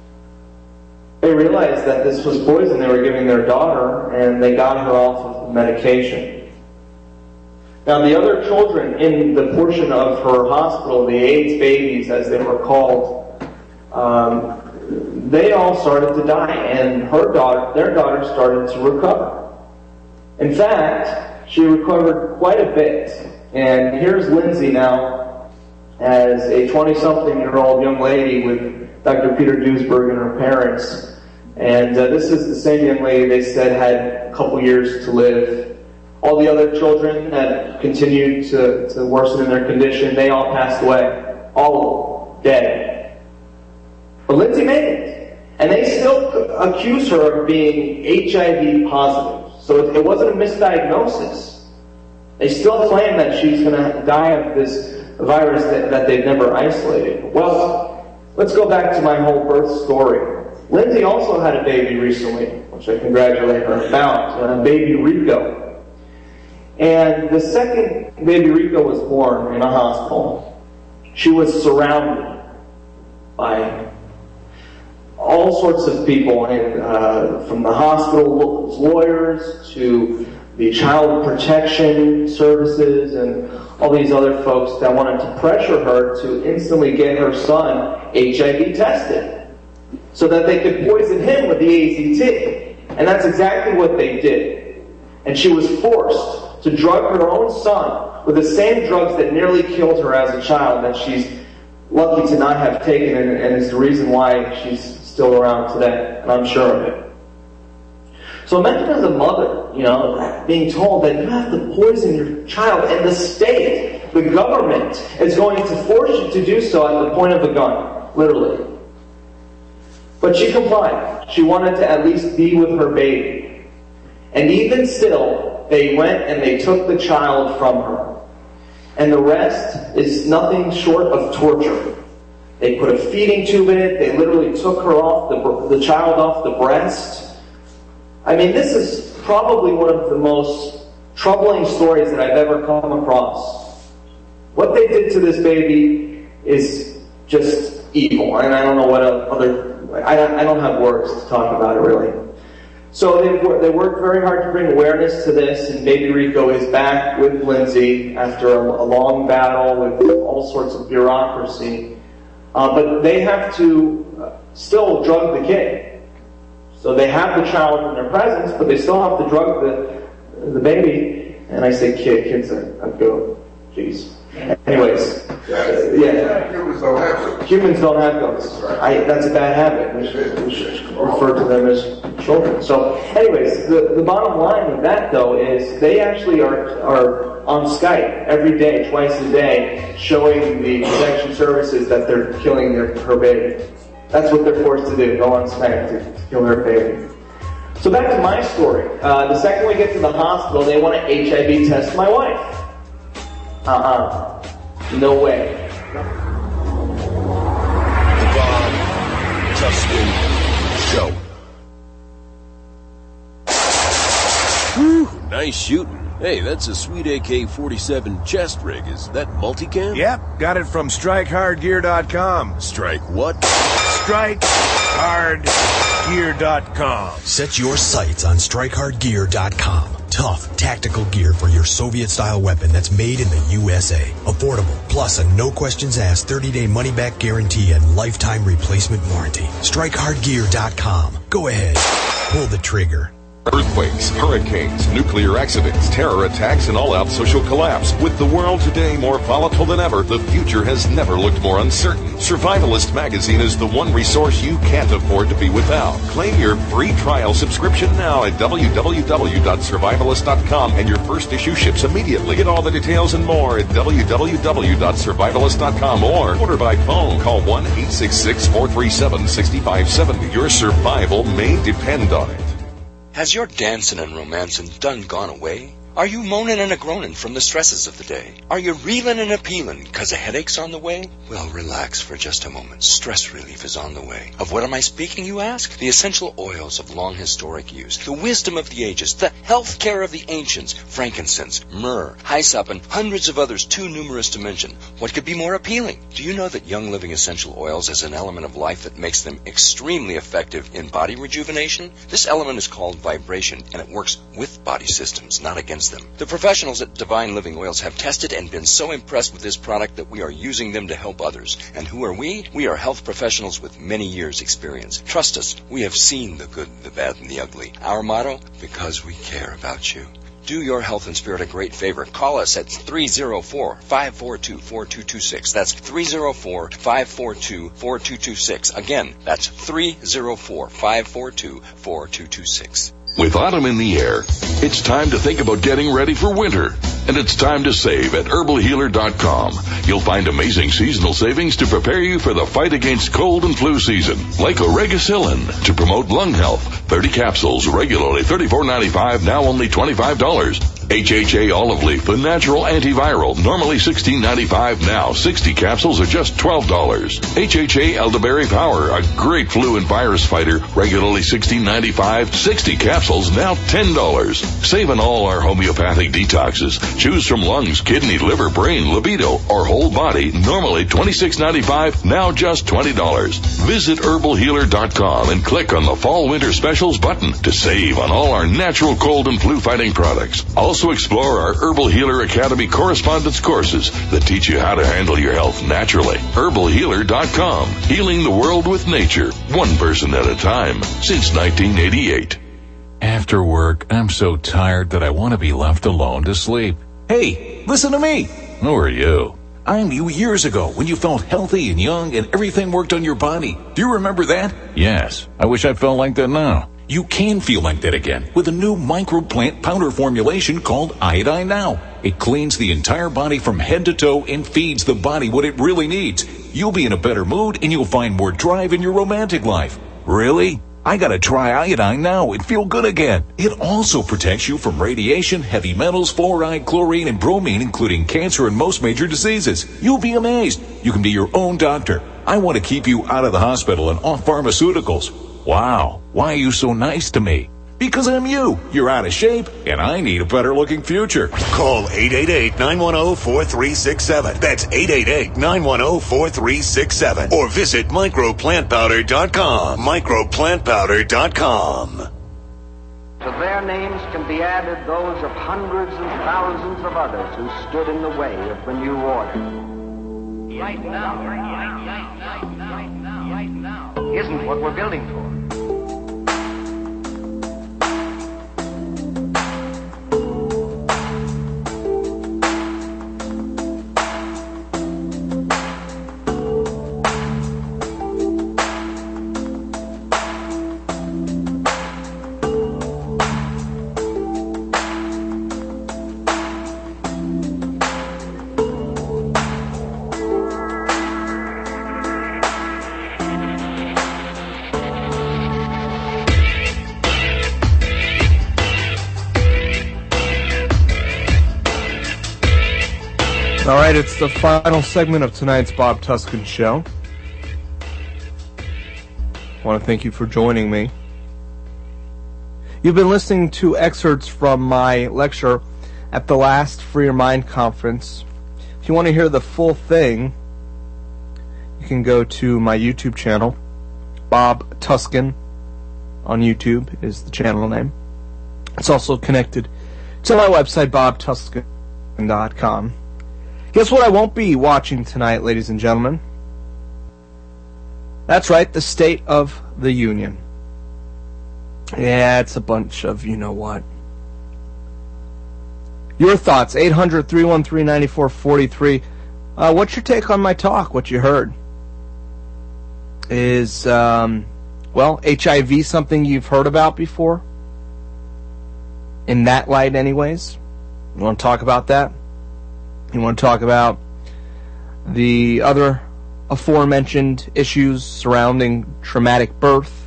they realized that this was poison they were giving their daughter, and they got her off of the medication. Now, the other children in the portion of her hospital, the AIDS babies, as they were called, um, they all started to die, and her daughter, their daughter started to recover. In fact, she recovered quite a bit. And here's Lindsay now as a twenty-something-year-old young lady with Doctor Peter Duesberg and her parents. And uh, this is the same young lady they said had a couple years to live. All the other children that continued to, to worsen in their condition, they all passed away. All of them, dead. But Lindsay made it. And they still accuse her of being H I V positive. So it wasn't a misdiagnosis. They still claim that she's going to die of this virus that, that they've never isolated. Well, let's go back to my whole birth story. Lindsay also had a baby recently, which I congratulate her about, uh, baby Rico. And the second baby Rico was born in a hospital. She was surrounded by all sorts of people, and, uh, from the hospital lawyers to the child protection services and all these other folks that wanted to pressure her to instantly get her son H I V tested so that they could poison him with the A Z T. And that's exactly what they did. And she was forced to drug her own son with the same drugs that nearly killed her as a child that she's lucky to not have taken, and, and is the reason why she's still around today, and I'm sure of it. So imagine as a mother, you know, being told that you have to poison your child, and the state, the government, is going to force you to do so at the point of a gun, literally. But she complied. She wanted to at least be with her baby. And even still, they went and they took the child from her. And the rest is nothing short of torture. They put a feeding tube in it. They literally took her off, the, the child off the breast. I mean, this is probably one of the most troubling stories that I've ever come across. What they did to this baby is just evil. And I don't know what other... I don't, I don't have words to talk about it, really. So they, they worked very hard to bring awareness to this, and baby Rico is back with Lindsay after a, a long battle with all sorts of bureaucracy. Uh, but they have to still drug the kid. So they have the child in their presence, but they still have to drug the the baby. And I say kid, kids are a goat. Jeez. Anyways, uh, yeah. Humans don't have those. Humans don't have those. I, that's a bad habit. We should, we should refer to them as children. So, anyways, the, the bottom line with that, though, is they actually are are on Skype every day, twice a day, showing the protection services that they're killing their, her baby. That's what they're forced to do, go on Skype to, to kill her baby. So back to my story. Uh, the second we get to the hospital, they want to H I V test my wife. Uh-uh. No way.
The Bob Tuskin Show. Whew, nice shooting. Hey, that's a sweet A K forty-seven chest rig. Is that multicam?
Yep, got it from strike hard gear dot com.
Strike what?
strike hard gear dot com.
Set your sights on strike hard gear dot com. Tough, tactical gear for your Soviet-style weapon that's made in the U S A. Affordable, plus a no-questions-asked thirty-day money-back guarantee and lifetime replacement warranty. strike hard gear dot com. Go ahead, pull the trigger.
Earthquakes, hurricanes, nuclear accidents, terror attacks, and all-out social collapse. With the world today more volatile than ever, the future has never looked more uncertain. Survivalist Magazine is the one resource you can't afford to be without. Claim your free trial subscription now at w w w dot survivalist dot com, and your first issue ships immediately. Get all the details and more at w w w dot survivalist dot com or order by phone. Call one eight six six, four three seven, six five seven zero. Your survival may depend on it.
Has your dancing and romancing done gone away? Are you moaning and a-groaning from the stresses of the day? Are you reeling and a-peeling because a headache's on the way? Well, relax for just a moment. Stress relief is on the way. Of what am I speaking, you ask? The essential oils of long historic use, the wisdom of the ages, the health care of the ancients, frankincense, myrrh, hyssop, and hundreds of others too numerous to mention. What could be more appealing? Do you know that Young Living Essential Oils is an element of life that makes them extremely effective in body rejuvenation? This element is called vibration, and it works with body systems, not against them. The professionals at Divine Living Oils have tested and been so impressed with this product that we are using them to help others. And who are we? We are health professionals with many years' experience. Trust us, we have seen the good, the bad, and the ugly. Our motto? Because we care about you. Do your health and spirit a great favor. Call us at three oh four, five four two, four two two six. That's three oh four, five four two, four two two six. Again, that's three oh four, five four two, four two two six.
With autumn in the air, it's time to think about getting ready for winter. And it's time to save at herbal healer dot com. You'll find amazing seasonal savings to prepare you for the fight against cold and flu season. Like Oregacillin to promote lung health. thirty capsules, regularly thirty-four ninety-five, now only twenty-five dollars. H H A Olive Leaf, the natural antiviral, normally sixteen ninety-five, now sixty capsules are just twelve dollars. H H A Elderberry Power, a great flu and virus fighter, regularly sixteen ninety-five, sixty capsules, now ten dollars. Save on all our homeopathic detoxes. Choose from lungs, kidney, liver, brain, libido, or whole body, normally twenty-six ninety-five, now just twenty dollars. Visit herbal healer dot com and click on the Fall Winter Specials button to save on all our natural cold and flu fighting products. Also explore our Herbal Healer Academy correspondence courses that teach you how to handle your health naturally. herbal healer dot com. Healing the world with nature, one person at a time, since nineteen eighty-eight.
After work, I'm so tired that I want to be left alone to sleep. Hey, listen to me. Who are you? I'm you years ago when you felt healthy and young and everything worked on your body. Do you remember that? Yes. I wish I felt like that now. You can feel like that again with a new microplant powder formulation called Iodine Now. It cleans the entire body from head to toe and feeds the body what it really needs. You'll be in a better mood and you'll find more drive in your romantic life. Really? I gotta try Iodine Now and feel good again. It also protects you from radiation, heavy metals, fluoride, chlorine, and bromine, including cancer and most major diseases. You'll be amazed. You can be your own doctor. I want to keep you out of the hospital and off pharmaceuticals. Wow, why are you so nice to me? Because I'm you. You're out of shape, and I need a better-looking future.
Call eight eight eight, nine one zero, four three six seven. That's eight eight eight, nine one zero, four three six seven. Or visit micro plant powder dot com. micro plant powder dot com.
To their names can be added those of hundreds and thousands of others who stood in the way of the new order.
Right now, right now, right now, right now, isn't what we're building for.
All right, it's the final segment of tonight's Bob Tuskin Show. I want to thank you for joining me. You've been listening to excerpts from my lecture at the last Free Your Mind conference. If you want to hear the full thing, you can go to my YouTube channel. Bob Tuskin on YouTube is the channel name. It's also connected to my website, bob tuskin dot com. Guess what I won't be watching tonight, ladies and gentlemen? That's right, the State of the Union. Yeah, it's a bunch of you-know-what. Your thoughts, eight hundred, three one three, nine four four three. Uh, what's your take on my talk, what you heard? Is, um, well, H I V something you've heard about before? In that light, anyways? You want to talk about that? You want to talk about the other aforementioned issues surrounding traumatic birth?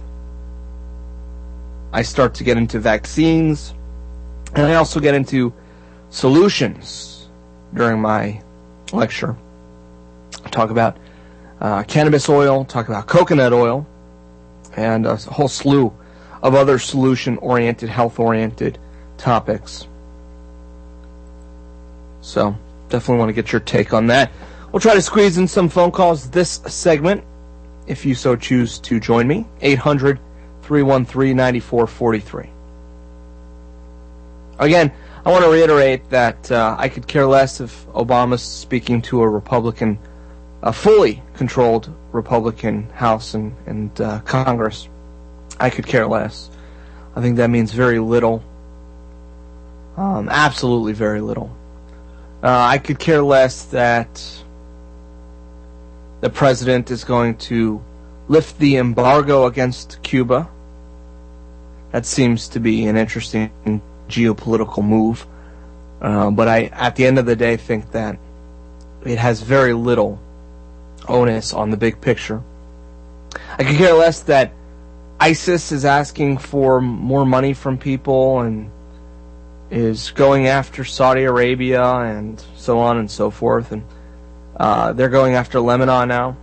I start to get into vaccines, and I also get into solutions during my lecture. I talk about uh, cannabis oil, talk about coconut oil, and a whole slew of other solution-oriented, health-oriented topics. So, definitely want to get your take on that. We'll try to squeeze in some phone calls this segment, if you so choose to join me. eight hundred, three one three, nine four four three. Again, I want to reiterate that uh, I could care less if Obama's speaking to a Republican, a fully controlled Republican House and, and uh, Congress. I could care less. I think that means very little. Um, absolutely very little. Uh, I could care less that the president is going to lift the embargo against Cuba. That seems to be an interesting geopolitical move. Uh, but I, at the end of the day, think that it has very little onus on the big picture. I could care less that ISIS is asking for more money from people and is going after Saudi Arabia and so on and so forth. And uh, they're going after Lebanon now.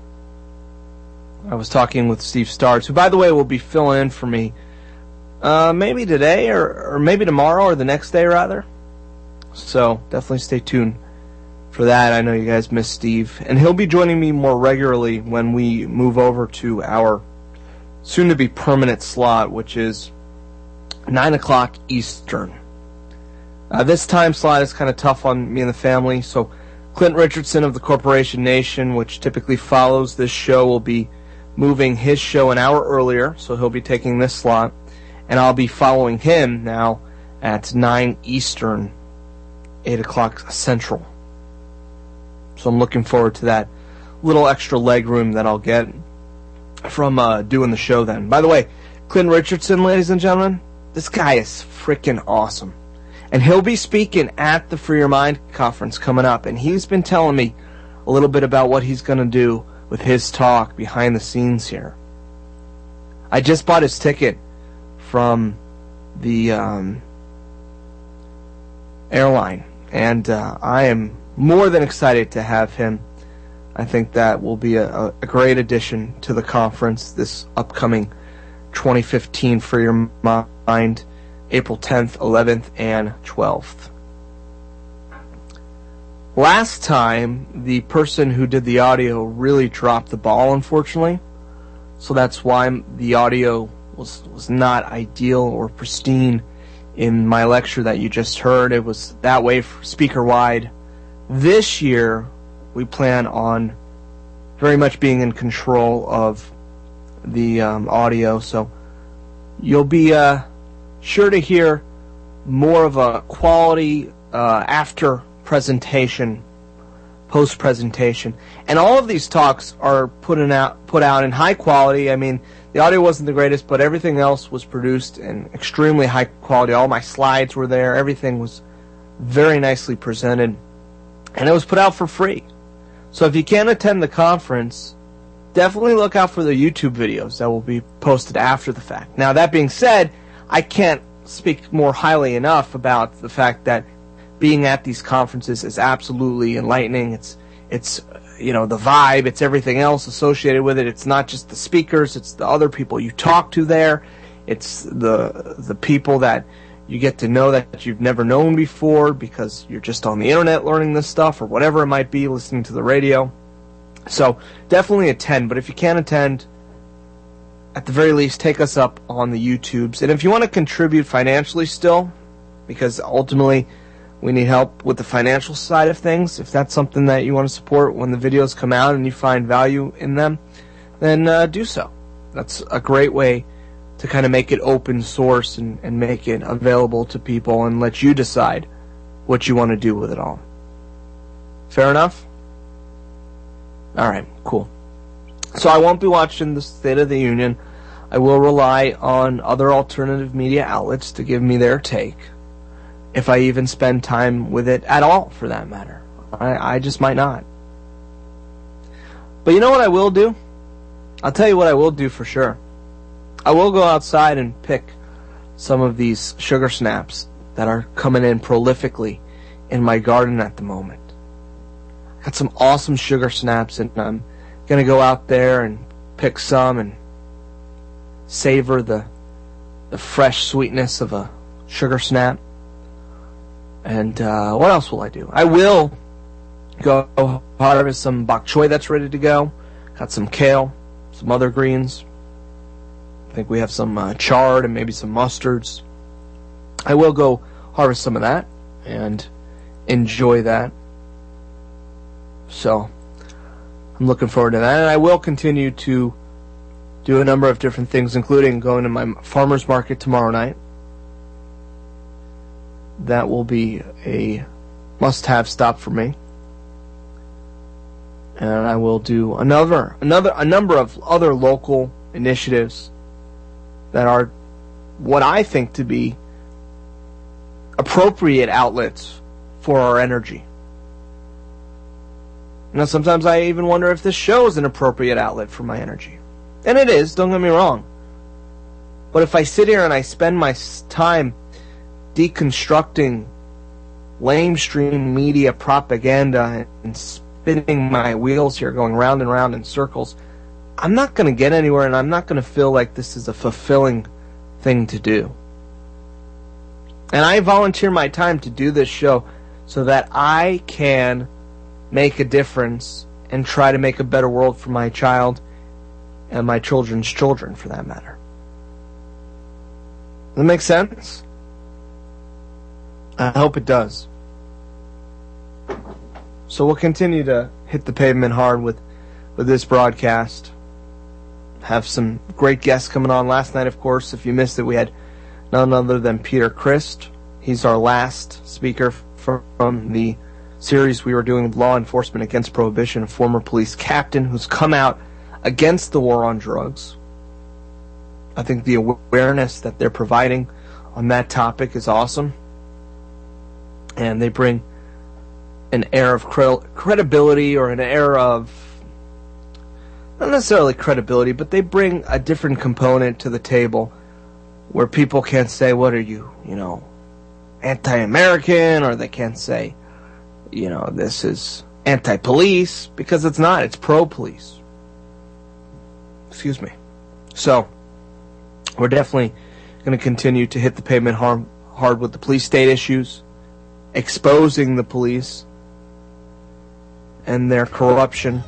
I was talking with Steve Starts, who, by the way, will be filling in for me uh, maybe today or, or maybe tomorrow or the next day, rather. So definitely stay tuned for that. I know you guys miss Steve. And he'll be joining me more regularly when we move over to our soon-to-be permanent slot, which is nine o'clock Eastern. Uh, this time slot is kind of tough on me and the family, so Clint Richardson of the Corporation Nation, which typically follows this show, will be moving his show an hour earlier, so he'll be taking this slot, and I'll be following him now at nine Eastern, eight o'clock Central. So I'm looking forward to that little extra leg room that I'll get from uh, doing the show then. By the way, Clint Richardson, ladies and gentlemen, this guy is freaking awesome. And he'll be speaking at the Free Your Mind conference coming up, and he's been telling me a little bit about what he's going to do with his talk behind the scenes here. I just bought his ticket from the um, airline, and uh, I am more than excited to have him. I think that will be a, a great addition to the conference this upcoming twenty fifteen Free Your Mind, April tenth, eleventh, and twelfth. Last time, the person who did the audio really dropped the ball, unfortunately. So that's why the audio was, was not ideal or pristine in my lecture that you just heard. It was that way for speaker-wide. This year, we plan on very much being in control of the um, audio, so you'll be uh, sure to hear more of a quality uh, after presentation, post presentation, and all of these talks are put in out put out in high quality. I mean, the audio wasn't the greatest, but everything else was produced in extremely high quality. All my slides were there. Everything was very nicely presented, and it was put out for free. So if you can't attend the conference, definitely look out for the YouTube videos that will be posted after the fact. Now, that being said, I can't speak more highly enough about the fact that being at these conferences is absolutely enlightening. It's, it's, you know, the vibe, it's everything else associated with it. It's not just the speakers, it's the other people you talk to there. It's the, the people that you get to know that you've never known before because you're just on the internet learning this stuff or whatever it might be, listening to the radio. So definitely attend, but if you can't attend, at the very least, take us up on the YouTubes. And if you want to contribute financially still, because ultimately we need help with the financial side of things, if that's something that you want to support when the videos come out and you find value in them, then uh, do so. That's a great way to kind of make it open source and, and make it available to people and let you decide what you want to do with it all. Fair enough? Alright, cool. So I won't be watching the State of the Union. I will rely on other alternative media outlets to give me their take, if I even spend time with it at all, for that matter. I, I just might not. But you know what I will do? I'll tell you what I will do for sure. I will go outside and pick some of these sugar snaps that are coming in prolifically in my garden at the moment. I got some awesome sugar snaps, and I'm going to go out there and pick some and savor the the fresh sweetness of a sugar snap. And uh, what else will I do? I will go harvest some bok choy that's ready to go. Got some kale, some other greens. I think we have some uh, chard and maybe some mustards. I will go harvest some of that and enjoy that. So I'm looking forward to that. And I will continue to do a number of different things, including going to my farmer's market tomorrow night. That will be a must-have stop for me. And I will do another, another, a number of other local initiatives that are what I think to be appropriate outlets for our energy. You know, sometimes I even wonder if this show is an appropriate outlet for my energy. And it is, don't get me wrong. But if I sit here and I spend my time deconstructing lamestream media propaganda and spinning my wheels here, going round and round in circles, I'm not going to get anywhere, and I'm not going to feel like this is a fulfilling thing to do. And I volunteer my time to do this show so that I can make a difference and try to make a better world for my child and my children's children, for that matter. Does that make sense? I hope it does. So we'll continue to hit the pavement hard with, with this broadcast. Have some great guests coming on. Last night, of course, if you missed it, we had none other than Peter Christ. He's our last speaker from, from the series we were doing with Law Enforcement Against Prohibition, a former police captain who's come out against the war on drugs. I think the awareness that they're providing on that topic is awesome. And they bring an air of cre- credibility or an air of, not necessarily credibility, but they bring a different component to the table where people can't say, what are you, you know, anti-American, or they can't say, you know, this is anti-police, because it's not. It's pro-police. Excuse me. So, we're definitely going to continue to hit the pavement hard, hard with the police state issues, exposing the police and their corruption.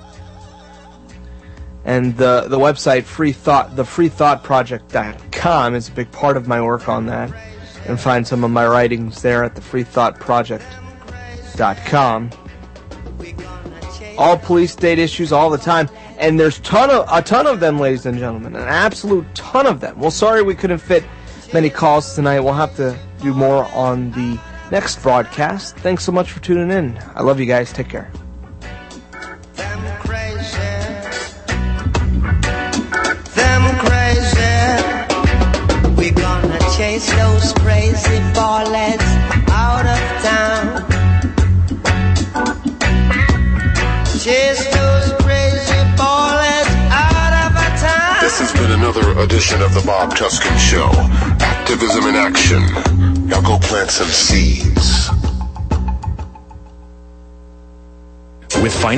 And the the website free thought the free thought project dot com is a big part of my work on that. You can find some of my writings there at the free thought project dot com. All police state issues all the time, and there's ton of a ton of them, ladies and gentlemen, an absolute ton of them. Well, sorry we couldn't fit many calls tonight. We'll have to do more on the next broadcast. Thanks so much for tuning in. I love you guys. Take care.
We're gonna chase those crazy ballets out of town. Chase those crazy ballets out of town.
This has been another edition of the Bob Tuskin Show. Activism in action. Now go plant some seeds.
With